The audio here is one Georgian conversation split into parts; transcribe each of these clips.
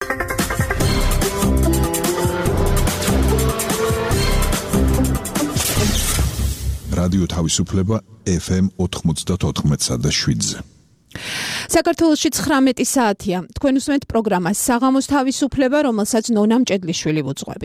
რადიო თავისუფლება FM 94.7-ზე. საქართველოში 19 საათია. თქვენ უსმენთ პროგრამას საღამოს თავისუფლება, რომელსაც ნონა მჭედლიშვილი ვუძღვები.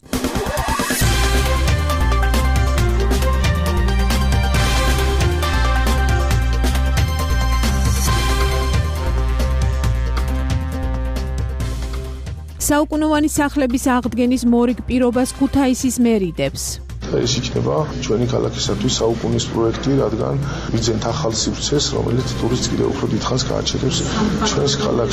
საუკუნოვანი სახლების აღდგენის მორიგ პირობას ქუთაისის მერიდებს. ეს იქნება ჩვენი ქალაქისათვის საუკუნის პროექტი, რადგან ვიძენთ ახალ სივრცეს, რომელიც ტურისტს კიდევ უფრო დიდხანს გააჩერებს ჩვენს ქალაქს.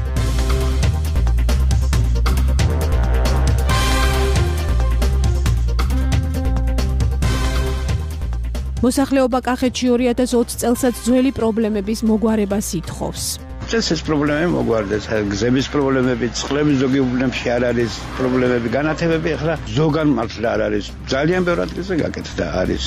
მოსახლეობა კახეთში 2020 წელსაც ძველი პრობლემების მოგვარებას ითხოვს. ეს პრობლემები მოგვარდეს, გზების პრობლემები, წყლების ზოგი უბნებში არ არის პრობლემები, განათებები ახლა ზოგან მართლა არ არის. ძალიან ბევრ ადგილზე გაკეთდა არის.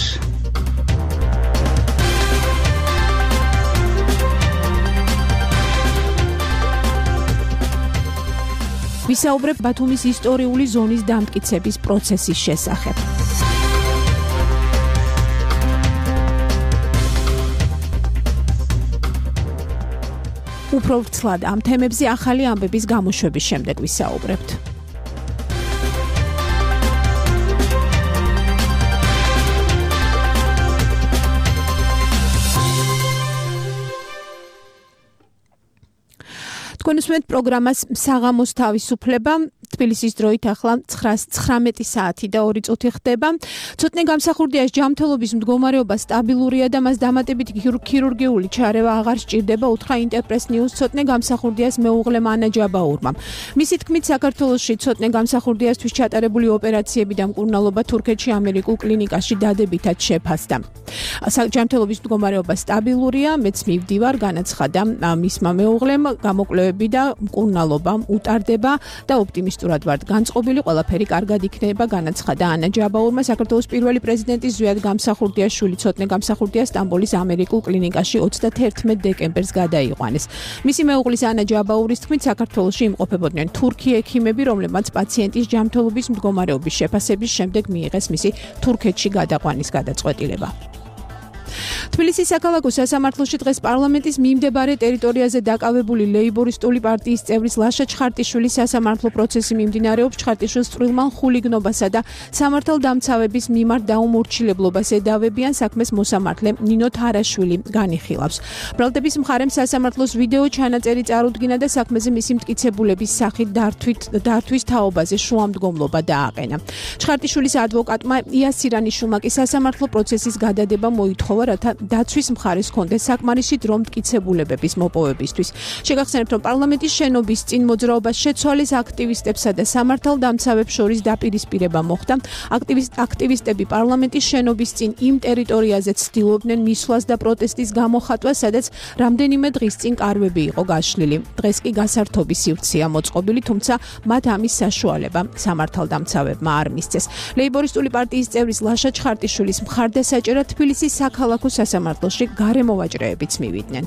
ვისაუბრებ ბათუმის ისტორიული ზონის დამტკიცების პროცესის შესახებ. უფრო ვრცლად ამ თემებზე ახალი ამბების გამოშვების შემდეგ ვისაუბრებთ. თქვენ უსმენთ პროგრამას საღამოს თავისუფლება. თბილისის დროით ახლა 9:19 საათი და 2 წუთი ხდება. ცოტნე გამსახურდია ჯანმრთელობის მდგომარეობა სტაბილურია და მას დამატებით ქირურგიული ჩარევა აღარ სჭირდება, უთხრა ინტერპრეს ნიუს ცოტნე გამსახურდიას მეუღლე მანა ჯაბაურმა. მისი თქმით, საქართველოში ცოტნე გამსახურდიასთვის ჩატარებული ოპერაციები და მკურნალობა თურქეთში ამერიკულ კლინიკაში დადებითად შეფასდა. ჯანმრთელობის მდგომარეობა სტაბილურია, მეც მივდივარ, განაცხადა მისმა მეუღლემ, გამოკვლევები და მკურნალობა უტარდება და ოპტიმისტურად ვართ განწყობილი, ყველაფერი კარგად იქნება, განაცხადა ანა ჯაბაურმა. საქართველოს პირველი პრეზიდენტის ზვიად გამსახურდიას შვილი ცოტნე გამსახურდია სტამბოლის ამერიკულ კლინიკაში 31 დეკემბერს გადაიყვანეს. მისი მეუღლის ანა ჯაბაურის თქმით, საქართველოში იმყოფებოდნენ თურქი ექიმები, რომლებმაც პაციენტის ჯანმრთელობის მდგომარეობის შეფასების შემდეგ მიიღეს მისი თურქეთში გადაყვანის გადაწყვეტილება. თბილისის საქალაქო სასამართლოში დღეს პარლამენტის მიმდებარე ტერიტორიაზე დაკავებული ლეიბორისტული პარტიის წევრის ლაშა ჩხარტიშვილის სასამართლო პროცესი მიმდინარეობს. ჩხარტიშვილს წვრილმან ხულიგნობასა და სამართალდამცავების მიმართ დაუმორჩილებლობას εδავებიან, საქმეს მოსამართლე ნინო თარაშვილი განიხილავს. ბრალდების მხარემ სასამართლოს ვიდეო ჩანაწერი წარუდგინა და საქმეზე მისი მტკიცებულების სახით დართვის თაობაზე შუამდგომლობა დააყენა. ჩხარტიშვილის ადვოკატმა იასირანიშვილმა კი სასამართლო პროცესის გადადება მოითხოვა, რათა დაცვის მხარეს ჰქონდეს საკმარისი დრო მტკიცებულებების მოპოვებისთვის. შეგახსენებთ, რომ პარლამენტის შენობის წინ მოძრაობას შეცვალეს აქტივისტებსა და სამართალდამცავებს შორის დაპირისპირება მოხდა. აქტივისტები პარლამენტის შენობის წინ იმ ტერიტორიაზე ცდილობდნენ მისვლას და პროტესტის გამოხატვას, სადაც რამდენიმე დღის წინ კარვები იყო გაშლილი. დღეს კი გასართობი სივრცეა მოწყობილი, თუმცა მათ ამის საშუალება სამართალდამცავებმა არ მისცეს. ლეიბორისტული პარტიის წევრის ლაშა ჩხარტიშვილის მხარდასაჭერად თბილისის საქალაქო სასამართლოში გარემოვაჭრეებიც მივიდნენ.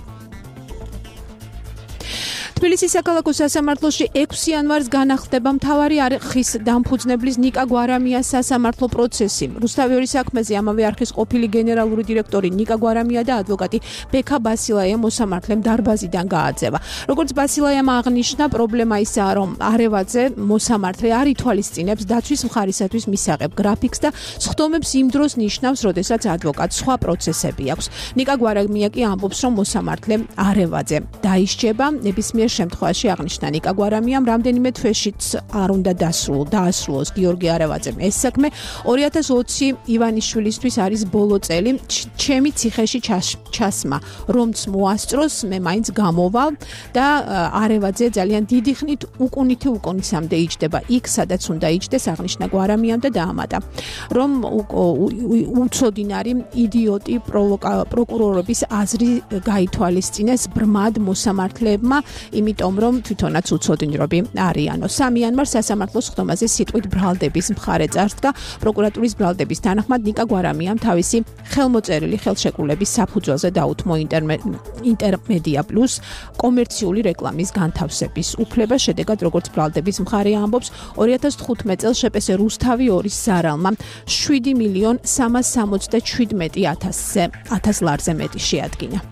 თბილისის საქალაქო სასამართლოში 6 იანვარს განახლდება მთავარი არხის დამფუძნებლის ნიკა გვარამიას სასამართლო პროცესი. რუსთავიორის საქმეზე ამავე არხის ყოფილი გენერალური დირექტორი ნიკა გვარამია და ადვოკატი ბექა ბასილაია მოსამართლემ დარბაზიდან გააძევა. როგორც ბასილაიამ აღნიშნა, პრობლემა ისაა, რომ არევაძე მოსამართლე არ ითვალისწინებს დაცვის მხარისათვის მისაღებ გრაფიკს და სხდომებს იმ დროს ნიშნავს, როდესაც ადვოკატს სხვა პროცესები აქვს. ნიკა გვარამია კი ამბობს, რომ მოსამართლე არევაძე დაისჯება. ნებისმიერ შემთხვევაში აღნიშნა ნიკა გვარამიამ, რამდენიმე თვეშიც არ უნდა დაასრულოს გიორგი არევაძემ ეს საქმე. 2020 ივანიშვილისთვის არის ბოლო წელი. ჩემი ციხეში ჩასმა რომც მოასწროს, მე მაინც გამოვალ და არევაძე ძალიან დიდი ხნით უკუნისამდე იჯდება იქ, სადაც უნდა იჯდეს, აღნიშნა გვარამიამ და დაამატა, რომ უცოდინარი იდიოტი პროკურორების აზრი გაითვალისწინეს ბრმად მოსამართლეებმა, იმიტომ რომ თვითონაც უცოდინრობი არიანო. სამიანმარ სასამართლოს ხდომაზე სიტყვით ბრალდების მხარე წარსდგა. პროკურატურის ბრალდების თანახმად ნიკა გვარამიამ თავისი ხელმოწერილი ხელშეკრულების საფუძველზე დაუთმო ინტერმედია პლუს კომერციული რეკლამის განთავსების უფლება. შედეგად როგორც ბრალდების მხარე ამბობს 2015 წელს შპს რუსთავი 2-ის ზარალმა 7,367,000 ლარზე მეტი შეადგინა.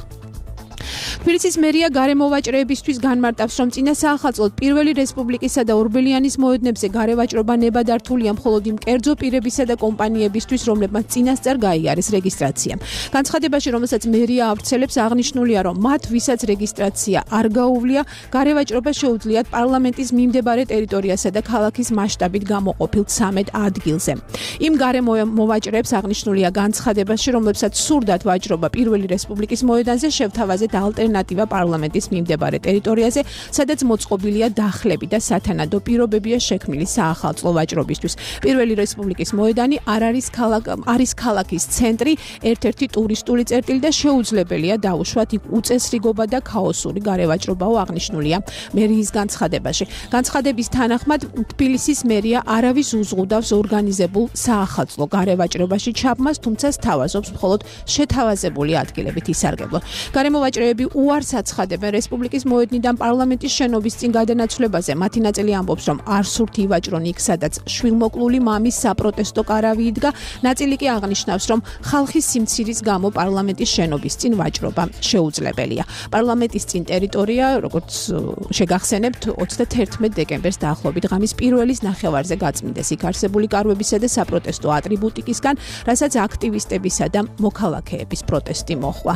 თბილისის მერია გარემოვაჭრეებისთვის განმარტავს, რომ წინა საახალწლოდ პირველი რესპუბლიკისა და ორბელიანის მოედნებზე გარევაჭრობა ნებადართულია მხოლოდ იმ კერძო პირებისა და კომპანიებისთვის, რომლებმაც წინასწარ გაიარეს რეგისტრაცია. განცხადებაში, რომელსაც მერია ავრცელებს, აღნიშნულია, რომ მათ, ვისაც რეგისტრაცია არ გაუვლია, გარევაჭრობა შეუძლიათ პარლამენტის მიმდებარე ტერიტორიასა და ქალაქის მასშტაბით გამოყოფილ 13 ადგილზე. იმ გარემოვაჭრეებს აღნიშნულია განცხადებაში, რომლებსაც სურდათ ვაჭრობა პირველი რესპუბლიკის მოედანზე, შევთავაზეთ ალტერნატივა პარლამენტის მიმდებარე ტერიტორიაზე, სადაც მოწყობილია დახლები და სათანადო პირობებია შექმნილი საახალწლო ვაჭრობისთვის. პირველი რესპუბლიკის მოედანი არის ქალაქის ცენტრი, ერთ-ერთი ტურისტული წერტილი და შეუძლებელია დაუშვათ იქ უწესრიგობა და ქაოსური გარევაჭრობაო, აღნიშნულია მერიის განცხადებაში. განცხადების თანახმად თბილისის მერია არავის უზღუდავს ორგანიზებულ საახალწლო გარევაჭრობაში ჩაბმას, თუმცა სთავაზობს მხოლოდ შეთავაზებული ადგილებით ისარგებლონ. გარემოვაჭრეები უარს აცხადებენ რესპუბლიკის მოედნიდან პარლამენტის შენობის წინ გადანაცვლებაზე. მათი ნაწილი ამბობს, რომ არ სურთ ივაჭრონ იქ, სადაც შვილმოკლული მამის საპროტესტო კარავი იდგა. ნაწილი კი აღნიშნავს, რომ ხალხის სიმცირის გამო პარლამენტის შენობის წინ ვაჭრობა შეუძლებელია. პარლამენტის წინ ტერიტორია, როგორც შეგახსენებთ, 31 დეკემბერს დაახლოებით ღამის პირველის ნახევარზე გაწმინდეს იქ არსებული კარვებისა და საპროტესტო ატრიბუტიკისგან, რასაც აქტივისტებისა და მოქალაქეების პროტესტი მოჰყვა.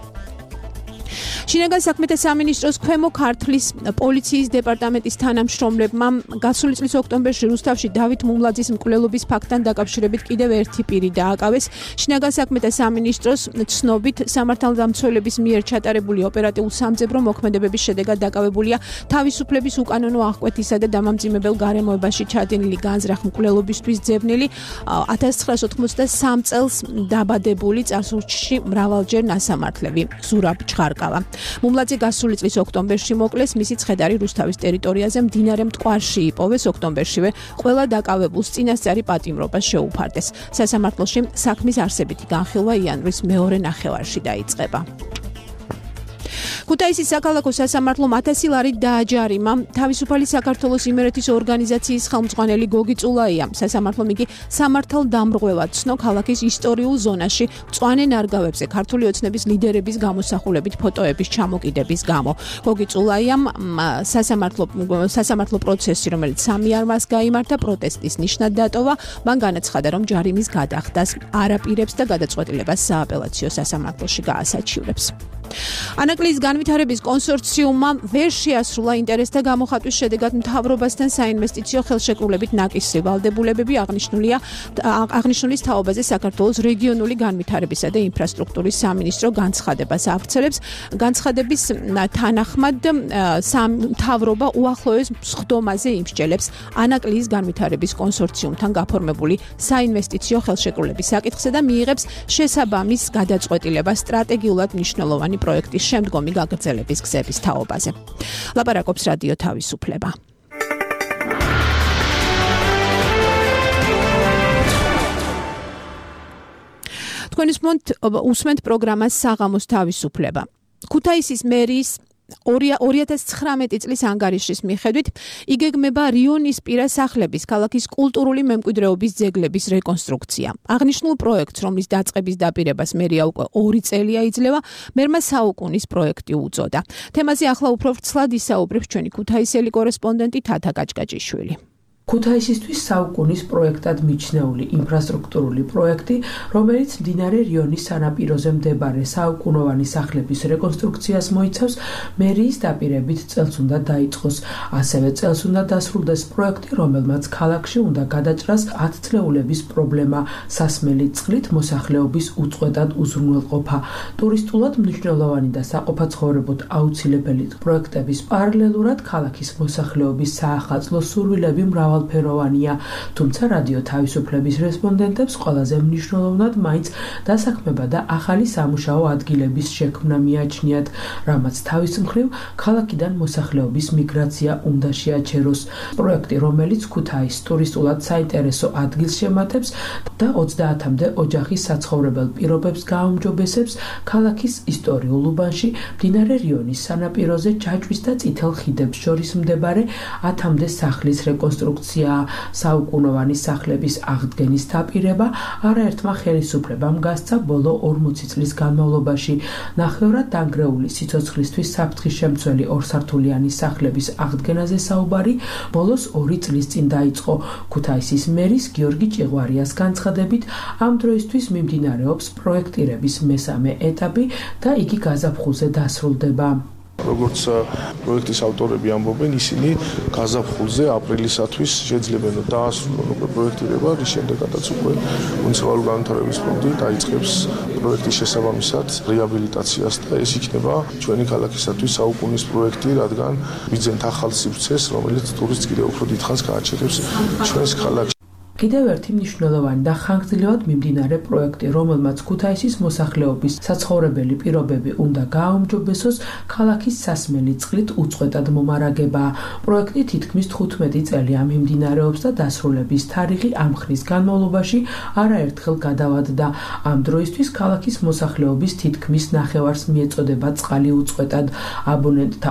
შინაგან საქმეთა სამინისტროს ქვემო ქართლის პოლიციის დეპარტამენტის თანამშრომლებმა გასული წლის ოქტომბერში რუსთავში დავით მუმლაძის მკვლელობის ფაქტთან დაკავშირებით კიდევ ერთი პირი დააკავეს. შინაგან საქმეთა სამინისტროს ცნობით სამართალდამცველების მიერ ჩატარებული ოპერატიულ-სამძებრო მოქმედებების შედეგად დაკავებულია თავისუფლების უკანონო აღკვეთისა და დამამძიმებელ გარემოებაში ჩადენილი განზრახ მკვლელობისთვის ძებნილი 1983 წელს დაბადებული წარსულში მრავალჯერ ნასამართლები ზურაბ ჩხარკავა. მუმლაძე გასული წლის ოქტომბერში მოკლეს, მისი ცხედარი რუსთავის ტერიტორიაზე მდინარე მტკვარში იპოვეს. ოქტომბერშივე ყველა დაკავებულს წინასწარი პატიმრობა შეუფარდეს. სასამართლოში საქმის არსებითი განხილვა იანვრის მეორე ნახევარში დაიწყება. ქუთაისის საქალაქო სასამართლომ 1000 ლარით დააჯარიმა თავისუფალი საქართველოს იმერეთის ორგანიზაციის ხელმძღვანელი გოგი წულაია. სასამართლომ იგი სამართალდამრღვევად ცნო ქალაქის ისტორიულ ზონაში მწვანე ნარგავებზე ქართული ოცნების ლიდერების გამოსახულებით ფოტოების ჩამოკიდების გამო. გოგი წულაიამ სასამართლო პროცესი, რომელიც 3 იარმას გაიმართა, პროტესტის ნიშნად დატოვა. მან განაცხადა, რომ ჯარიმის გადახდას არაპირებს და გადაწყვეტილებას სააპელაციო სასამართლოში გაასაჩივრებს. ანაკლიის განვითარების კონსორციუმმა ვერ შეასრულა ინტერესთა გამოხატვის შედეგად მთავრობასთან საინვესტიციო ხელშეკრულებით ნაკისრი ვალდებულებები. აღნიშნულის თაობაზე საქართველოს რეგიონული განვითარებისა და ინფრასტრუქტურის სამინისტრო განცხადებას ავრცელებს. განცხადების თანახმად მთავრობა უახლოეს სხდომაზე იმსჯელებს ანაკლიის განვითარების კონსორციუმთან გაფორმებული საინვესტიციო ხელშეკრულების საკითხზე და მიიღებს შესაბამის გადაწყვეტილება სტრატეგიულად მნიშვნელოვანი პროექტის შემდგომი გაგრძელების გზების თაობაზე. ლაპარაკობს რადიო თავისუფლება. თქვენ უსმენთ პროგრამას საღამოს თავისუფლება. ქუთაისის მერიის 2019 წლის ანგარიშის მიხედვით იგეგმება რიონისპირა სახლების ქალაქის კულტურული მემკვიდრეობის ძეგლების რეკონსტრუქცია. აღნიშნულ პროექტს, რომლის დაწყების დაპირებას მერია უკვე 2 წელია იძლევა, მერმა საუკუნის პროექტი უწოდა. თემაზე ახლა უფრო ვრცლად ისაუბრებს ჩვენი ქუთაისელი კორესპონდენტი თათა გაჭკაჭიშვილი. ქუთაისისთვის საუკუნის პროექტად მიჩნეული ინფრასტრუქტურული პროექტი, რომელიც მდინარე რიონის სანაპიროზე მდებარე საუკუნოვანი სახლების რეკონსტრუქციას მოიცავს, მერიის დაპირებით წელს უნდა დაიწყოს. ასევე წელს უნდა დასრულდეს პროექტი, რომელმაც ქალაქში უნდა გადაჭრას 10 წლეულების პრობლემა, სასმელი წყლით მოსახლეობის უწყვეტად უზრუნველყოფა. ტურისტულად მნიშვნელოვანი და საყოფაცხოვრებოდ აუცილებელი პროექტების პარალელურად ქალაქის მოსახლეობის საახალწლო სურვილები მრავალ მრავალფეროვანია, თუმცა რადიო თავისუფლების რესპონდენტებს ყველაზე მნიშვნელოვნად მაინც დასაქმება და ახალი სამუშაო ადგილების შექმნა მიაჩნიათ, რამაც თავის მხრივ ქალაქიდან მოსახლეობის მიგრაცია უნდა შეაჩეროს. პროექტი, რომელიც ქუთაისს ტურისტულად საინტერესო ადგილს შემატებს და 30-მდე ოჯახის საცხოვრებელ პირობებს გააუმჯობესებს, ქალაქის ისტორიულ უბანში, მდინარე რიონის სანაპიროზე ჯაჭვის და წითელ ხიდებს შორის მდებარე 10-მდე სახლის რეკონსტრუქცია, საუკუნოვანი სახლების აღდგენის დაპირება არაერთმა ხელისუფლებამ გასცა ბოლო 40 წლის განმავლობაში. ნახევრად დანგრეული სიცოცხლისთვის საფრთხის შემცველი ორსართულიანი სახლების აღდგენაზე საუბარი ბოლოს 2 წლის წინ დაიწყო. ქუთაისის მერის გიორგი ჭიღვარიას განცხადებით, ამ დროისთვის მიმდინარეობს პროექტირების მესამე ეტაპი და იგი გაზაფხულზე დასრულდება. როგორც პროექტის ავტორები ამბობენ, ისინი გაზაფხულზე აპრილისათვის შეძლებენ დაასრულონ უკვე პროექტირება, რის შემდეგაც უკვე მუნიციპალური განვითარების ფონდი დაიწყებს პროექტის შესაბამისად რეაბილიტაციას და ეს იქნება ჩვენი ქალაქისათვის საუკუნის პროექტი, რადგან ვიძენთ ახალ სივრცეს, რომელიც ტურისტს კიდევ უფრო დიდხანს გააჩერებს ჩვენს ქალაქში. კიდევ ერთი მნიშვნელოვანი და ხანგრძლივად მიმდინარე პროექტი, რომელმაც ქუთაისის მოსახლეობის საცხოვრებელი პირობები უნდა გააუმჯობესოს, ქალაქის სასმელი წყლით უწყვეტად მომარაგება. პროექტი თითქმის 15 წელია მიმდინარეობს და დასრულების თარიღი ამ ხნის განმავლობაში არაერთხელ გადავადდა. ამ დროისთვის ქალაქის მოსახლეობის თითქმის ნახევარს მიეწოდება წყალი უწყვეტად. აბონენტთა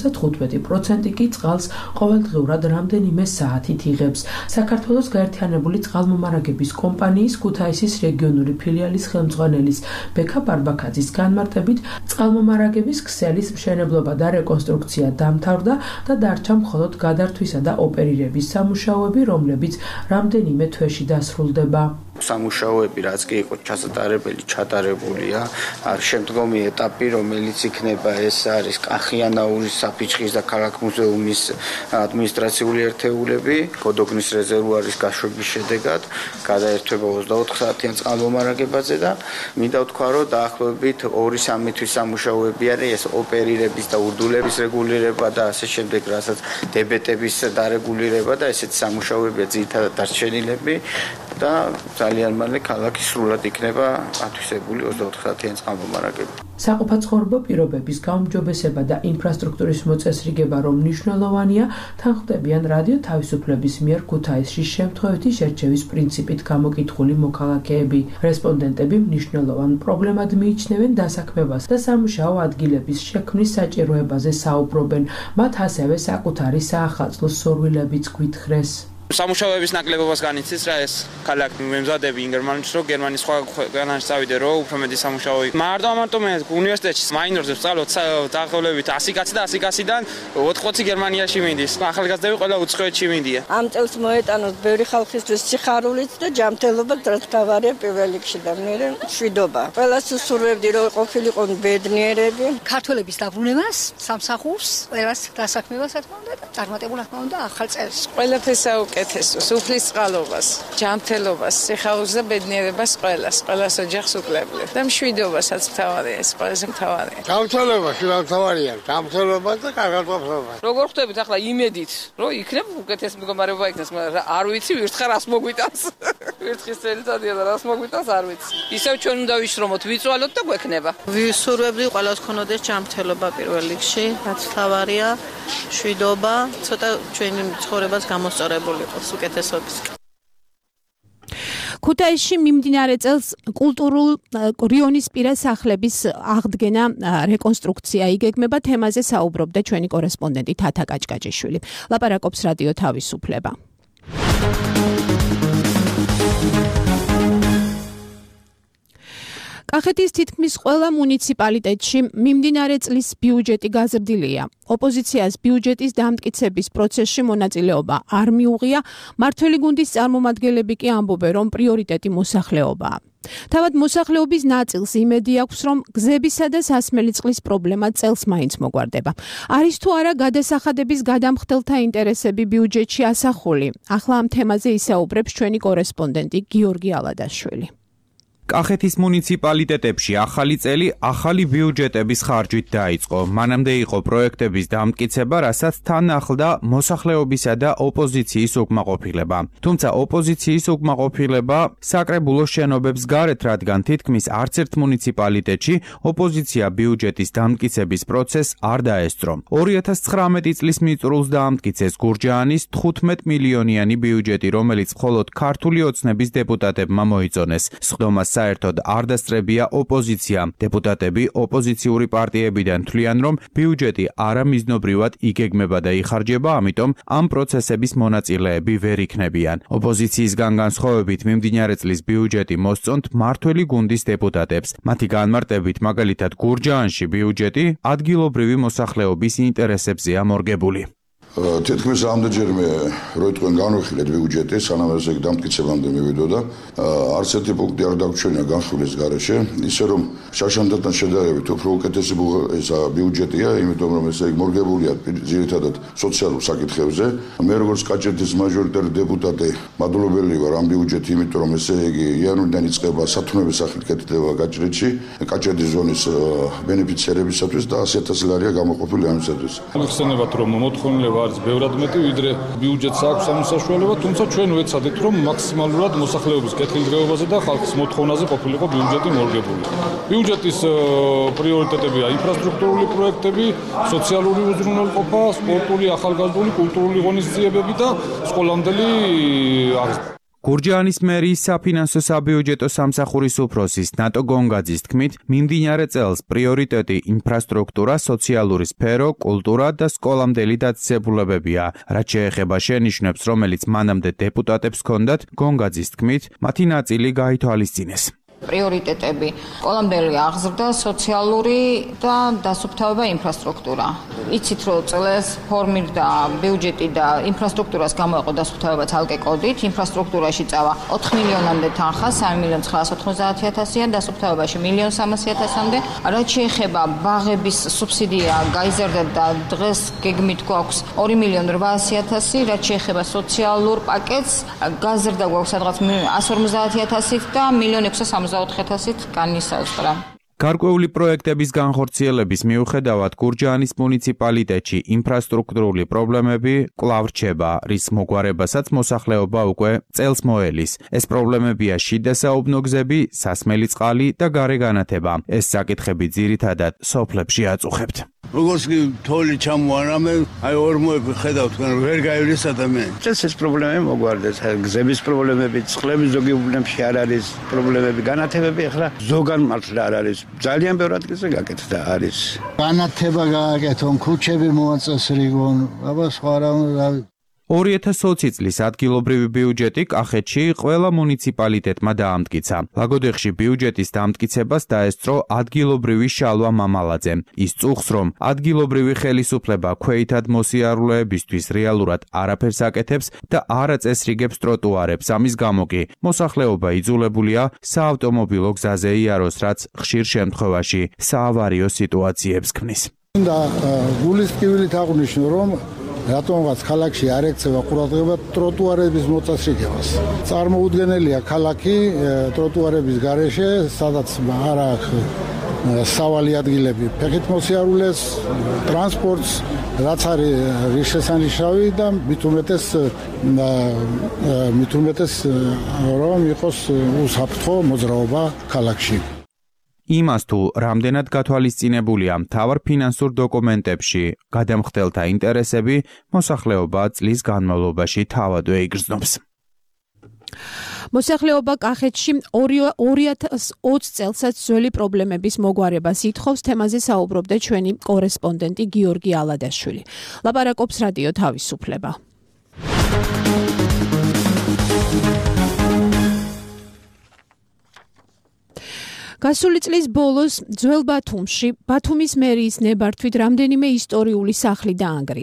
55% კი წყალს ყოველდღიურად რამდენიმე საათით იღებს. საქართველოს გაერთიანებული წყალმომარაგების კომპანიის ქუთაისის რეგიონული ფილიალის ხელმძღვანელის ბექა ბარბაქაძის განმარტებით, წყალმომარაგების ქსელის მშენებლობა და რეკონსტრუქცია დამთავრდა და დარჩა მხოლოდ გადართვისა და ოპერირების სამუშაოები, რომლებიც რამდენიმე თვეში დასრულდება. სამუშაოები, რაც კი იყო ჩასატარებელი, ჩატარებულია. შემდგომი ეტაპი, რომელიც იქნება, ეს არის კახიანაურის საფიჩხის და ქალაქ მუზეუმის ადმინისტრაციული ერთეულები. გოდოგნის რეზერვუარის გაშვების შედეგად გადაერთვება 24 საათიან წყალმომარაგებაზე და მინდა ვთქვა, რომ დაახლოებით 2-3 თვის სამუშაოები არის ეს ოპერირების და ურდულების რეგულირება და ასე შემდეგ, რასაც დებეტების დარეგულირება და ესეთი სამუშაოებია ძირითადად დარჩენილები და ძალიან მალე ქალაქი სრულად იქნება ათვისებული 24 საათიანი წყალმომარაგება. საყოფაცხოვრებო პირობების გაუმჯობესება და ინფრასტრუქტურის მოწესრიგება, რომ მნიშვნელოვანია, თანხმდებიან რადიო თავისუფლების მიერ ქუთაისში შემთხვევითი შერჩევის პრინციპით გამოკითხული მოქალაქეები. რესპონდენტები მნიშვნელოვან პრობლემად მიიჩნევენ დასაქმებას და სამუშაო ადგილების შექმნის საჭიროებაზე საუბრობენ. მათ ასევე საკუთარი საახალწლო სურვილებიც გვითხრეს. სამუშაოების ნაკლებობას განიცდის რა ეს ქალაქი მემზადები ინგერმანში რომ გერმანიის სხვა ქვეყანაში წავიდე რომ უფრო მეტი სამუშაო მარტო მე უნივერსიტეტში მაინორზე ვსწავლობ დაახლოებით 100 კაცი და 100 კაციდან 80 გერმანიაში მიდის ახალგაზრდები ყველა უცხოეთში მიდიან ამ წელს მოეტანოთ ბევრი ხალხისთვის სიხარულით და ჯანმრთელობა დროთქავარია პირველ რიგში და მე მშვიდობა ყველას ვსურვებდი რომ ყოფილიყო ბედნიერები ქართველების დაბრუნებას სამსახურს ყველას დასაქმებას რა თქმა უნდა და წარმატებულად თქმა უნდა ახალ წელს ყველაფერს ეთესოს, უფლის წყალობას, ჯანმრთელობას, სიხარულს და ბედნიერებას ყველას ოჯახს უკლებლებ. და მშვიდობასაც მთავარია, ეს ყველაზე მთავარია. ჯანმრთელობა, მთავარია, ჯანმრთელობა და კარგადყოფობა. როგორ ხვდებით ახლა იმედით, რომ იქნებ უკეთეს მდგომარეობა იქნას, მაგრამ არ ვიცი ვირთხარ რას მოგვიტანს. ვირთხის წელიწადია და რას მოგვიტანს არ ვიცი. ისევ ჩვენ უნდა ვიშრომოთ, ვიწვალოთ და გვექნება. ვისურვებდი ყველას ქონოდეს ჯანმრთელობა პირველ რიგში, რაც მთავარია, მშვიდობა, ცოტა ჩვენი ცხოვრებას გამოსწორებული ქუთაისში მიმდინარე წელს კულტურულ რიონისპირა სახლების აღდგენა რეკონსტრუქცია იგეგმება თემაზე საუბრობდა ჩვენი კორესპონდენტი თათა კაჭკაჭიშვილი ლაპარაკობს რადიო თავისუფლება კახეთის თითქმის ყველა მუნიციპალიტეტში მიმდინარე წლის ბიუჯეტი გაზრდილია. ოპოზიციას ბიუჯეტის დამტკიცების პროცესში მონაწილეობა არ მიუღია, მმართველი გუნდის წარმომადგენლები კი ამბობენ, რომ პრიორიტეტი მოსახლეობაა. თავად მოსახლეობის ნაწილს იმედი აქვს, რომ გზებისა და სასმელი წყლის პრობლემა წელს მაინც მოგვარდება. არის თუ არა გადასახადების გადამხდელთა ინტერესები ბიუჯეტში ასახული? ახლა ამ თემაზე ისაუბრებს ჩვენი კორესპონდენტი გიორგი ალადაშვილი. კახეთის მუნიციპალიტეტებში ახალი წელი ახალი ბიუჯეტების ხარჯვით დაიწყო. მანამდე იყო პროექტების დამტკიცება, რასაც თან ახლდა მოსახლეობისა და ოპოზიციის უკმაყოფილება. თუმცა ოპოზიციის უკმაყოფილება საკრებულო შენობებს გარეთ, რადგან თითქმის არც ერთ მუნიციპალიტეტში ოპოზიცია ბიუჯეტის დამტკიცების პროცესს არ დაესწრო. 2019 წლის მიწურულს დაამტკიცეს გურჯაანის 15 მილიონიანი ბიუჯეტი, რომელიც მხოლოდ ქართული ოცნების დეპუტატებმა მოიწონეს. სხდომას საერთოდ არ დასწრებია ოპოზიცია. დეპუტატები ოპოზიციური პარტიებიდან თვლიან, რომ ბიუჯეტი არამიზნობრივად იგეგმება და იხარჯება, ამიტომ ამ პროცესების მონაწილეები ვერ იქნებიან. ოპოზიციისგან განსხვავებით მიმდინარე წლის ბიუჯეტი მოსწონთ მართველი გუნდის დეპუტატებს. მათი განმარტებით, მაგალითად გურჯაანში ბიუჯეტი ადგილობრივი მოსახლეობის ინტერესებზეა მორგებული. თითქმის ამდენჯერმე რო იტყვენ განვიხილეთ ბიუჯეტი, სანამ ეს დამტკიცებამდე მივიდოდა, არც ერთი პუნქტი არ დაგჩვენა განხილვის გარეშე, ისე რომ შაშანდათან შედარებით უფრო უკეთესი ბიუჯეტია, იმიტომ რომ ეს მორგებულია ძირითადად სოციალურ საკითხებზე. მე როგორც კაჭედის მაჟორიტარი დეპუტატი მადლობელი ვარ ამ ბიუჯეტი, იმიტომ რომ ესე იგი იანვრიდან იწყება სათნოების სახით კეთდება გაჭრეთში, კაჭედის ზონის ბენეფიციარებისათვის და 100,000 ლარია გამოყოფილი ამისათვის. მოგხსენებათ რომ მოთხოვნილება არის ბევრად მეტი, ვიდრე ბიუჯეტს აქვს ამ საშუალება, თუმცა ჩვენ ვეცადეთ, რომ მაქსიმალურად მოსახლეობის კეთილდღეობაზე და ხალხის მოთხოვნაზე ყოფილიყო ბიუჯეტი მორგებული. ბიუჯეტის პრიორიტეტებია ინფრასტრუქტურული პროექტები, სოციალური უზრუნველყოფა, სპორტული, ახალგაზრდული, კულტურული ღონისძიებები და სკოლამდელი აღზრდა. გურჯაანის მერიის საფინანსო საბიუჯეტო სამსახურის უფროსის ნატო გონგაძის თქმით, მიმდინარე წელს პრიორიტეტი ინფრასტრუქტურა, სოციალური სფერო, კულტურა და სკოლამდელი დაწესებულებებია. რაც შეეხება შენიშვნებს, რომელიც მანამდე დეპუტატებს ჰქონდათ, გონგაძის თქმით, მათი ნაწილი გაითვალისწინეს. პრიორიტეტები: სკოლამდელი აღზრდა, სოციალური და დასუფთავება ინფრასტრუქტურა. იცით, რომ წელს ფორმირდა ბიუჯეტი და ინფრასტრუქტურას გამოეყო დასუფთავება ცალკე კოდით. ინფრასტრუქტურაში წავა 4 მილიონამდე თანხა, 3,990,000-ია, დასუფთავებაში 1,300,000-მდე. რაც შეეხება ბაღების სუბსიდია გაიზარდა და დღეს გეგმით გვაქვს 2,800,000, რაც შეეხება სოციალურ პაკეტს, გაზრდა გვაქვს სადღაც 150,000 და 1,664,000 განისაზღვრა. გარკვეული პროექტების განხორციელების მიუხედავად გურჯაანის მუნიციპალიტეტში ინფრასტრუქტურული პრობლემები კვლავ რჩება, რის მოგვარებასაც მოსახლეობა უკვე წელს მოელის. ეს პრობლემებია შიდა საუბნო გზები, სასმელი წყალი და გარე განათება. ეს საკითხები ძირითადად სოფლებში აწუხებთ. როგორც კი თოვლი ჩამოარამე, აი ორმოები ხედავთ, ვერ გაივლის ადამიანი. წელს ეს პრობლემები მოგვარდეს, გზების პრობლემები, წყლების ზოგი უბნებში არ არის პრობლემები, განათებები ახლა ზოგან მართლა არ არის. ძალიან ბევრ ადგილზე გაკეთდა არის. განათება გააკეთონ, ქუჩები მოაწესრიგონ, აბა სხვა რა 2020 წლის ადგილობრივი ბიუჯეტი კახეთში ყველა მუნიციპალიტეტმა დაამტკიცა. ლაგოდეხში ბიუჯეტის დამტკიცებას დაესწრო ადგილობრივი შალვა მამალაძემ. ის წუხს, რომ ადგილობრივი ხელისუფლება ქვეითად მოსიარულეებისთვის რეალურად არაფერს აკეთებს და არ აწესრიგებს ტროტუარებს. ამის გამო კი მოსახლეობა იძულებულია საავტომობილო გზაზე იაროს, რაც ხშირ შემთხვევაში საავარიო სიტუაციებს ქმნის. და გულის ტკივილით აღვნიშნო, რომ რატომღაც ქალაქში არ ექცევა ყურადღება ტროტუარების მოწესრიგებას. წარმოუდგენელია ქალაქი ტროტუარების გარეშე, სადაც არ აქვს სავალი ადგილები, ფეხით მოსიარულეს, ტრანსპორტს, რაც არის რისშესანიშნავი და მით უმეტეს რომ იყოს უსაფრთხო მოძრაობა ქალაქში. იმას თუ რამდენად გათვალისწინებულია მთავარ ფინანსურ დოკუმენტებში გადამხდელთა ინტერესები, მოსახლეობა წლის განმავლობაში თავადვე იგრძნობს. მოსახლეობა კახეთში 2020 წელსაც ძველი პრობლემების მოგვარებას ითხოვს. თემაზე საუბრობდა ჩვენი კორესპონდენტი გიორგი ალადაშვილი. ლაპარაკობს რადიო თავისუფლება. გასული წლის ბოლოს ძველ ბათუმში ბათუმის მერიის ნებართვით რამდენიმე ისტორიული სახლი დაანგრიეს.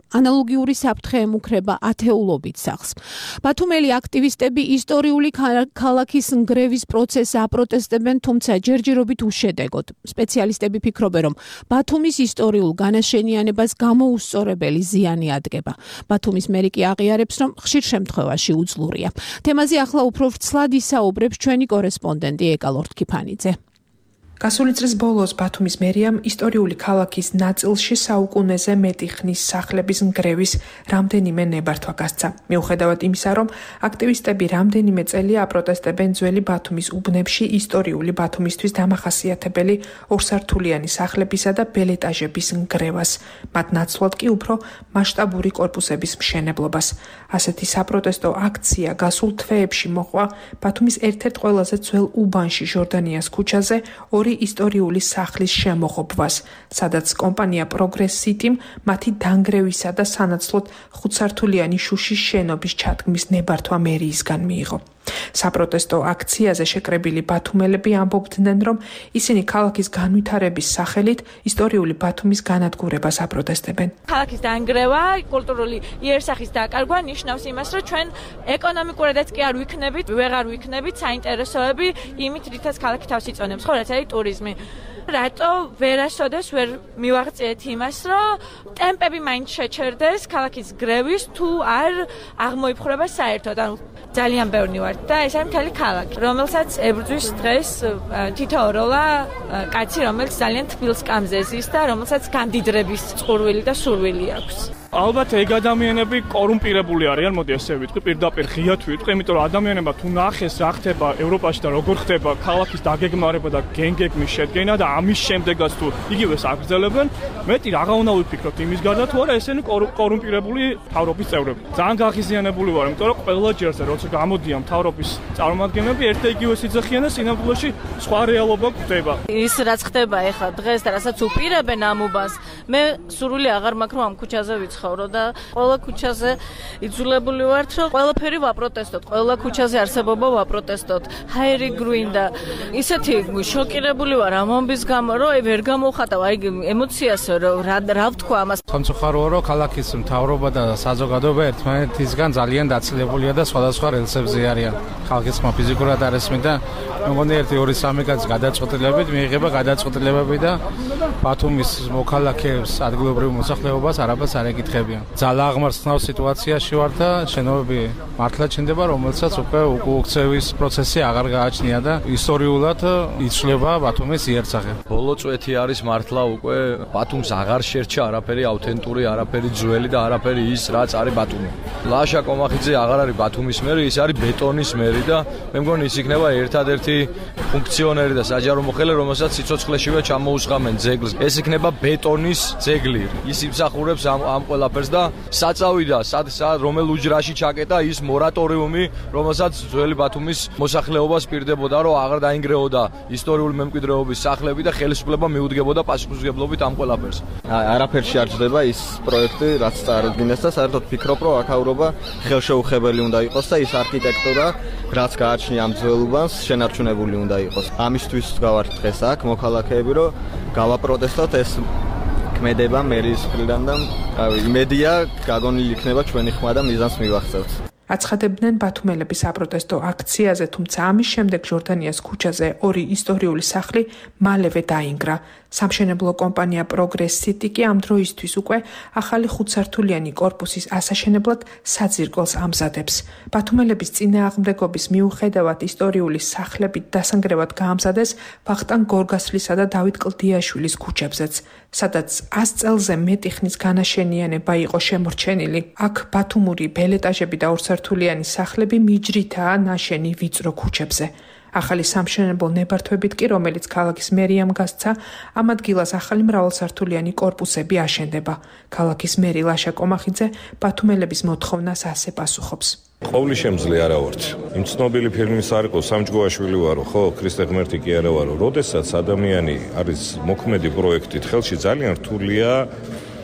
ანალოგიური საფრთხე ემუქრება ათეულობით სახლს. ბათუმელი აქტივისტები ისტორიული ქალაქის ნგრევის პროცესს აპროტესტებენ, თუმცა ჯერჯერობით უშედეგოდ. სპეციალისტები ფიქრობენ, რომ ბათუმის ისტორიულ განაშენიანებას გამოუსწორებელი ზიანი ადგება. ბათუმის მერი კი აღიარებს, რომ ხშირ შემთხვევაში უძლურია. თემაზე ახლა უფრო ვრცლად ისაუბრებს ჩვენი კორესპონდენტი ეკა ლორთქიფანიძე. გასული წლის ბოლოს ბათუმის მერიამ ისტორიული ქალაქის ნაწილში საუკუნეზე მეტი ხნის სახლების ნგრევის რამდენიმე ნებართვა გასცა. მიუხედავად იმისა, რომ აქტივისტები რამდენიმე წელია აპროტესტებენ ძველი ბათუმის უბნებში ისტორიული ბათუმისთვის დამახასიათებელი ორსართულიანი სახლებისა და ბელეტაჟების ნგრევას, მათ ნაცვლად კი უფრო მასშტაბური კორპუსების მშენებლობას. ასეთი საპროტესტო აქცია გასულ თვეებში მოყვა ბათუმის ერთ-ერთ ყველაზე ძველ უბანში ჟორდანიას ქუჩაზე ისტორიული სახლის შემოღობვას, სადაც კომპანია Progress City-მ მათი დანგრევისა და სანაცვლოდ 5-სართულიანი შუშის შენობის ჩადგმის ნებართვა მერიისგან მიიღო. საპროტესტო აქციაზე შეკრებილი ბათუმელები ამბობდნენ, რომ ისინი ქალაქის განვითარების სახელით ისტორიული ბათუმის განადგურებას აპროტესტებენ. ქალაქის დანგრევა, კულტურული იერსახის დაკარგვა ნიშნავს იმას, რომ ჩვენ ეკონომიკურადაც კი არ ვეღარ ვიქნებით საინტერესოები იმით, რითაც ქალაქი თავს იწონებს, ხო, რაც არის ტურიზმი. რატო ვერასოდეს ვერ მივაღწიეთ იმას, რომ ტემპები მაინც შეჩერდეს ქალაქის გრევის თუ არ აღმოიფხვრება საერთოდ. ანუ ძალიან ბევრი ვართ და ეს არის მთელი ქალაქი, რომელსაც ებრძვის დღეს თითოეულა კაცი, რომელიც ძალიან თბილ სკამზე ზის და რომელსაც გამდიდრების წყურვილი და სურვილი აქვს. ალბათ ეგ ადამიანები კორუმპირებული არიან, მოდი ესე ვიტყვი, პირდაპირ ღიად ვიტყვი, იმიტომ რომ ადამიანებმა თუ ნახეს რა ხდება ევროპაში და როგორ ხდება ქალაქის დაგეგმარება და გენგეგმის შედგენა და ამის შემდეგაც თუ იგივეს აგრძელებენ, მეტი რაღა უნდა ვიფიქროთ იმის გარდა თუ არა ესენი კორუმპირებული მთავრობის წევრები. ძალიან გაღიზიანებული ვარ, იმიტომ რომ ყველა ჯერზე როცა გამოდიან მთავრობის წარმომადგენლები ერთ და იგივე სიძახიან და სინამდვილეში სხვა რეალობა გვხვდება. ის რაც ხდება ეხლა დღეს და რასაც უპირებენ ამ უბანს, მე სურვილი აღარ მაქვს რომ ამ ქუჩაზე ვიცხოვრო და ყველა ქუჩაზე იძულებული ვართ რომ ყველაფერი ვაპროტესტოთ, ყველა ქუჩაზე არსებობა ვაპროტესტოთ. ჰაერი გვინდა. ისეთი შოკირებული ვარ ამ ამბის გამო, რომ ვერ გამოვხატავ აი ემოციას რა ვთქვა ამას. სამწუხაროა რომ ქალაქის მთავრობა და საზოგადოება ერთმანეთისგან ძალიან დაცილებულია და სხვადასხვა რელსებზე არიან. ხალხის ხმა ფიზიკურად არ ესმის და მეგონი 1-2-3 კაც გადაწყვეტილებით მიიღება გადაწყვეტილებები და ბათუმის მოქალაქეებს ადგილობრივ მოსახლეობას არაფერს არ ეკითხებიან. ძალა აღმართნავ სიტუაციაში ვარ და შენობები მართლა ჩნდება, რომელსაც უკვე უკუქცევის პროცესი აღარ გააჩნია და ისტორიულად იცვლება ბათუმის იერსახე. ბოლო წვეთი არის მართლა უკვე ბათუმს აღარ შერჩა არაფერი აუთენტური, არაფერი ძველი და არაფერი ის, რაც არის ბათუმი. ლაშა კომახიძე აღარ არის ბათუმის მერი, ის არის ბეტონის მერი და მე მგონი ის იქნება ერთადერთი ფუნქციონერი და საჯარო მოხელე, რომელსაც სიცოცხლეშივე ჩამოუსხამენ ძეგლს. ეს იქნება ბეტონის ძეგლი. ის იმსახურებს ამ ყველაფერს და საწავი და რომელ უჯრაში ჩაკეტა ის მორატორიუმი, რომელსაც ძველი ბათუმის მოსახლეობას პირდებოდა, რომ აღარ დაინგრეოდა ისტორიული მემკვიდრეობის სახლები და ხელისუფლება მიუდგებოდა პასუხისმგებლობით ამ ყველაფერს. არაფერში არ ჯდება ის პროექტი, რაც წარადგინეს და საერთოდ ფიქრობ, რომ აქაურობა ხელშეუხებელი უნდა იყოს და ის არქიტექტურა, რაც გააჩნია ამ ძველ უბანს, შენარჩუნებული უნდა იყოს. ამისთვის გავართ დღეს აქ მოქალაქეები, რომ გავაპროტესტოთ ეს ქმედება მერის მხრიდან და იმედია გაგონილი იქნება ჩვენი ხმა და მიზანს მივახცევთ. აცხადებდნენ ბათუმელების საპროტესტო აქციაზე, თუმცა ამის შემდეგ ჟორდანიას ქუჩაზე 2 ისტორიული სახლი მალევე დაინგრა. სამშენებლო კომპანია Progress City კი ამ დროისთვის უკვე ახალი 5-სართულიანი კორპუსის ასაშენებლად საძირკველს ამზადებს. ბათუმელების წინააღმდეგობის მიუხედავად ისტორიული სახლებით დასანგრევად გაამზადეს ვახტანგ გორგასლისა და დავით კლდიაშვილის ქუჩებზეც, სადაც 100 წელზე მეტი ხნის განაშენიანება იყო შემორჩენილი. აქ ბათუმური ბელეტაჟები და ორსართულიანი სახლები მიჯრითაა ნაშენი ვიწრო ქუჩებზე. ახალი სამშენებლო ნებართვებით კი, რომელიც ქალაქის მერიამ გასცა, ამ ადგილას ახალი მრავალსართულიანი კორპუსები აშენდება. ქალაქის მერი ლაშა კომახიძე ბათუმელების მოთხოვნას ასე პასუხობს. ყოვლი შემძლე არა ვართ. იმ ცნობილი ფილმის არ იყო სამჯგოაშვილი ვარო, ხო, ქრისტე ღმერთი კი არა ვარო. როდესაც ადამიანი არის მოქმედი პროექტით ხელში, ძალიან რთულია თუ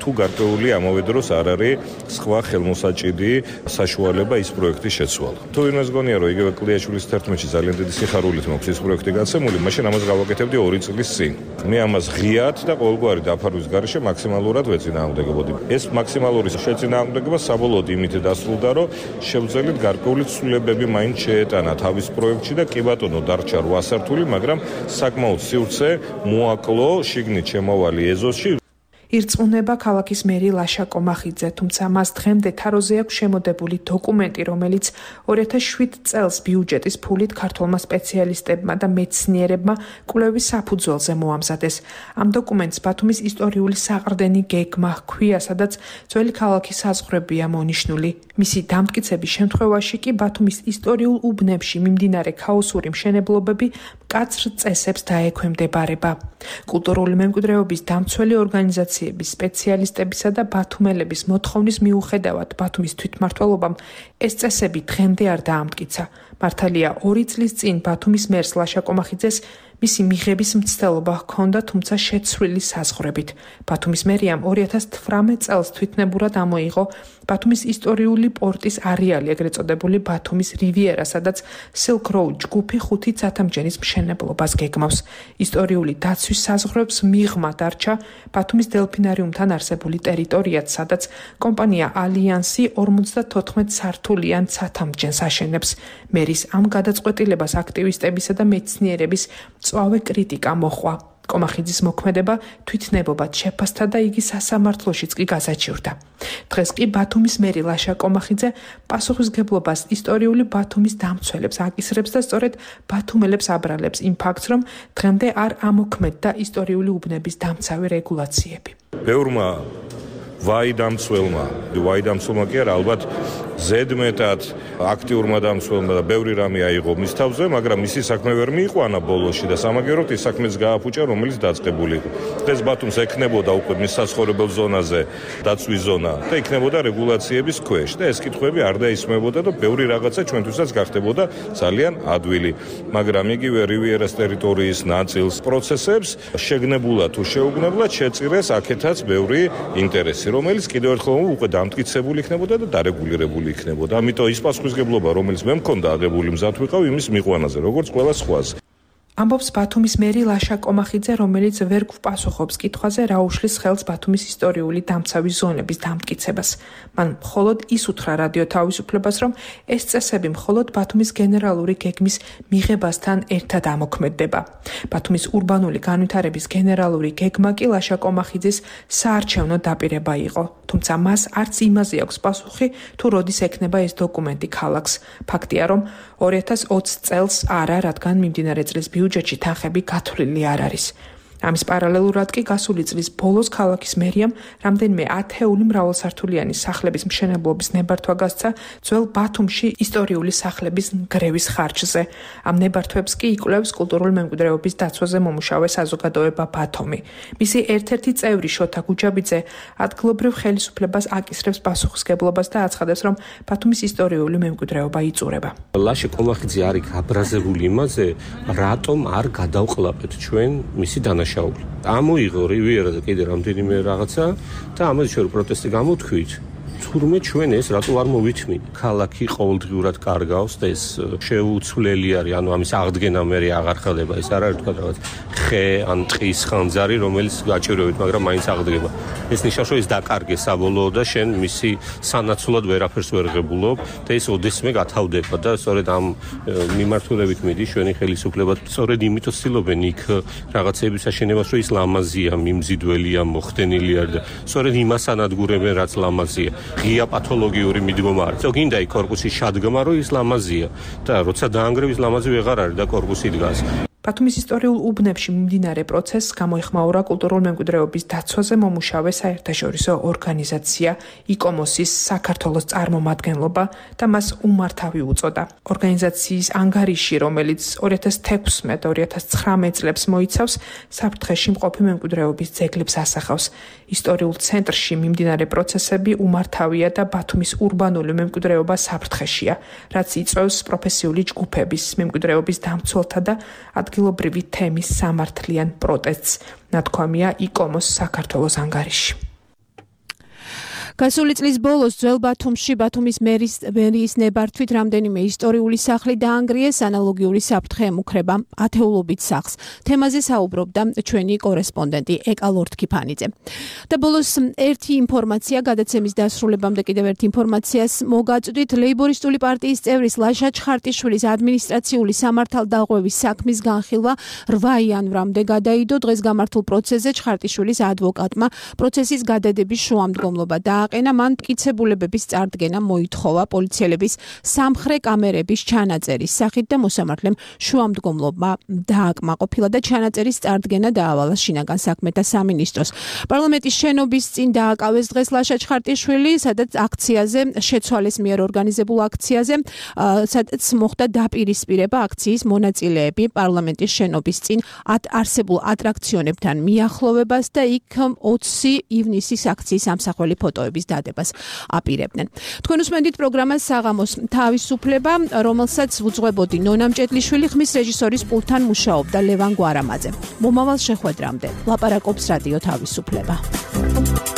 თუ გარკვეული ამავე დროს არ არის სხვა ხელმოსაჭიდი საშუალება ის პროექტის შეცვალა. თუ ვინმეს გონია რომ იგივე კლიაშვილის 11-ში ძალიან დიდი სიხარულით მაქვს ის პროექტი გაცემული, მაშინ ამას გავაკეთებდი 2 წლის წინ. მე ამას ღიად და ყოველგვარი დაფარვის გარეშე მაქსიმალურად ვეწინააღმდეგებოდი. ეს მაქსიმალური შეწინააღმდეგება საბოლოოდ იმით დასრულდა, რომ შევძელით გარკვეული ცვლილებები მაინც შეეტანა თავის პროექტში და კი ბატონო დარჩა 8 სართული, მაგრამ საკმაოდ სივრცე მოაკლო შიგნით შემავალი ეზოში. ირწმუნება ქალაქის მერი ლაშა კომახიძე, თუმცა მას დღემდე თაროზე აქვს შემოდებული დოკუმენტი, რომელიც 2007 წელს ბიუჯეტის ფულით ქართველმა სპეციალისტებმა და მეცნიერებმა კვლევის საფუძველზე მოამზადეს. ამ დოკუმენტს ბათუმის ისტორიული საყრდენი გეგმა ჰქვია, სადაც ძველი ქალაქის საზღვრებია მონიშნული. მისი დამტკიცების შემთხვევაში კი ბათუმის ისტორიულ უბნებში მიმდინარე ქაოსური მშენებლობები მკაცრ წესებს დაექვემდებარება. კულტურული მემკვიდრეობის დამცველი ორგანიზაციების სპეციალისტებისა და ბათუმელების მოთხოვნის მიუხედავად ბათუმის თვითმმართველობამ ეს წესები დღემდე არ დაამტკიცა. მართალია 2 წლის წინ ბათუმის მერს ლაშა კომახიძეს მისი მიღების მცდელობა ჰქონდა, თუმცა შეცვლილი საზღვრებით. ბათუმის მერიამ 2018 წელს თვითნებურად ამოიღო ბათუმის ისტორიული პორტის არეალი, ეგრეთ წოდებული ბათუმის რივიერა, სადაც Silk Road ჯგუფი 5 ცათამბჯენის მშენებლობას გეგმავს. ისტორიული დაცვის საზღვრებს მიღმა დარჩა ბათუმის დელფინარიუმთან არსებული ტერიტორიაც, სადაც კომპანია ალიანსი 54 სართულიან ცათამბჯენს აშენებს. მერის ამ გადაწყვეტილებას აქტივისტებისა და მეცნიერების მწვავე კრიტიკა მოჰყვა. კომახიძის მოქმედება თვითნებობად შეფასდა და იგი სასამართლოშიც კი გაზაჩივრდა. დღეს კი ბათუმის მერი ლაშა კომახიძე პასუხისმგებლობას ისტორიული ბათუმის დამცველებს აკისრებს და სწორედ ბათუმელებს აბრალებს იმ ფაქტს, რომ დღემდე არ ამოქმედდა ისტორიული უბნების დამცავი რეგულაციები. ბევრმა ვაიდამცველმა კი არა, ალბათ ზედმეტად აქტიურმა დამცველმა და ბევრი რამე აიღო მის თავზე, მაგრამ მისი საქმე ვერ მიიყვანა ბოლოში და სამაგეროდ ის საქმეც გააფუჭა, რომელიც დაწყებული იყო. დღეს ბათუმს ექნებოდა უკვე მის საცხოვრებელ ზონაზე დაცვის ზონა და იქნებოდა რეგულაციების ქვეშ და ეს კითხვები არ დაისმებოდა და ბევრი რაღაცა ჩვენთვისაც გახდებოდა ძალიან ადვილი. მაგრამ იგივე რივიერას ტერიტორიის ნაწილს პროცესებს შეგნებულად თუ შეუგნებლად შეწირეს აქეთაც ბევრი ინტერესი, რომელიც კიდევ ერთხელ უკვე დამტკიცებული იქნებოდა და დარეგულირებული იქნებოდა. ამიტომ ის პასუხისმგებლობა, რომელიც მე მქონდა აღებული მზად ვიყავ იმის მიყვანაზე, როგორც ყველა სხვაზე. ამბობს ბათუმის მერი ლაშა კომახიძე, რომელიც ვერ გვპასუხობს კითხვაზე, რა უშლის ხელს ბათუმის ისტორიული დამცავი ზონების დამტკიცებას. მან მხოლოდ ის უთხრა რადიო თავისუფლებას, რომ ეს წესები მხოლოდ ბათუმის გენერალური გეგმის მიღებასთან ერთად ამოქმედდება. ბათუმის ურბანული განვითარების გენერალური გეგმა კი ლაშა კომახიძის საარჩევნო დაპირება იყო. თუმცა მას არც იმაზე აქვს პასუხი, თუ როდის ექნება ეს დოკუმენტი ქალაქს. ფაქტია, რომ 2020 წელს არა, რადგან მიმდინარე წლის ბიუჯეტში თანხები გათვლილი არ არის. ამის პარალელურად კი გასული წლის ბოლოს ქალაქის მერიამ რამდენიმე ათეული მრავალსართულიანი სახლების მშენებლობის ნებართვა გასცა ძველ ბათუმში ისტორიული სახლების ნგრევის ხარჯზე. ამ ნებართვებს კი იკვლევს კულტურული მემკვიდრეობის დაცვაზე მომუშავე საზოგადოება ბათუმი. მისი ერთ-ერთი წევრი შოთა გუჯაბიძე ადგილობრივ ხელისუფლებას აკისრებს პასუხისმგებლობას და აცხადებს, რომ ბათუმის ისტორიული მემკვიდრეობა იწურება. ლაშა კომახიძე არის გაბრაზებული იმაზე, რატომ არ გადავყლაპეთ ჩვენ მისი დანაშაული. ამოიღო რივიერა და კიდე რამდენიმე რაღაცა და ამაზე ჩვენ პროტესტი გამოთქვით. თურმე ჩვენ ეს რატო არ მოვითმი? ქალაქი ყოველდღიურად კარგავს და ეს შეუცვლელი არის, ანუ ამის აღდგენა მე აღარ ხდება. ეს არ არის თქვა რაღაც ხე ან ტყის ხანძარი, რომელიც გაჭირვებით, მაგრამ მაინც აღდგება. ეს ნიშნავს, რომ ეს დაკარგეს საბოლოოდ და შენ მისი სანაცვლოდ ვერაფერს ვერ ღებულობ და ეს ოდესმე გათავდება და სწორედ ამ მიმართულებით მიდის ჩვენი ხელისუფლება. სწორედ იმიტომ ცდილობენ იქ რაღაცების აშენებას, რომ ის ლამაზია, მიმზიდველია, მოხდენილი არის და სწორედ იმას ანადგურებენ, რაც ლამაზია. ღია პათოლოგიური მიდგომა არის. წოგინდა იქ კორპუსის შადგმა, რომ ის ლამაზია და როცა დაანგრევის ლამაზი ვეღარ არის და კორპუსი დგას. ბათუმის ისტორიულ უბნებში მიმდინარე პროცესს გამოიხმაურა კულტურული მემკვიდრეობის დაცვაზე მომუშავე საერთაშორისო ორგანიზაცია იკომოსის საქართველოს წარმომადგენლობა და მას უმართავი უწოდა. ორგანიზაციის ანგარიში, რომელიც 2016-2019 წლებს მოიცავს, საფრთხეში მყოფი მემკვიდრეობის ძეგლებს ასახავს. ისტორიულ ცენტრში მიმდინარე პროცესები უმართავია და ბათუმის ურბანული მემკვიდრეობა საფრთხეშია, რაც იწვევს პროფესიული ჯგუფების, მემკვიდრეობის დამცველთა და ადგილობრივი თემის სამართლიან პროტესტს, ნათქვამია იკომოს საქართველოს ანგარიში. გასული წლის ბოლოს ძველ ბათუმში ბათუმის მერიის ნებართვით რამდენიმე ისტორიული სახლი დაანგრიეს, ანალოგიური საფრთხე ემუქრება ათეულობით სახლს. თემაზე საუბრობდა ჩვენი კორესპონდენტი ეკა ლორთქიფანიძე. და ბოლოს ერთი ინფორმაცია გადაცემის დასრულებამდე კიდევ ერთ ინფორმაციას მოგაწვდით. ლეიბორისტული პარტიის წევრის ლაშა ჩხარტიშვილის ადმინისტრაციული სამართალდაღუების საქმის განხილვა 8 იანვრამდე გადაიდო. დღეს გამართულ პროცესზე ჩხარტიშვილის ადვოკატმა პროცესის გადადების შუამდგომლობა დააყენა. მან მტკიცებულებების წარდგენა მოითხოვა პოლიციელების სამხრე კამერების ჩანაწერის სახით და მოსამართლემ შუამდგომლობა დააკმაყოფილა და ჩანაწერის წარდგენა დაავალა შინაგან საქმეთა სამინისტროს. პარლამენტის შენობის წინ დააკავეს დღეს ლაშა ჩხარტიშვილი, სადაც აქციაზე შეცვალეს მიერ ორგანიზებულ აქციაზე, სადაც მოხდა დაპირისპირება აქციის მონაწილეები პარლამენტის შენობის წინ არსებულ ატრაქციონებთან მიახლოვებას და იქ 20 ივნისის აქციის ამსახველი ფოტოების დადებას აპირებდნენ. თქვენ უსმენთ პროგრამას საღამოს თავისუფლება, რომელსაც უძღვებოდი ნონა მჭედლიშვილი, ხმის რეჟისორის პულტთან მუშაობდა ლევან გვარამაძე. მომავალ შეხვედრამდე ლაპარაკობს რადიო თავისუფლება.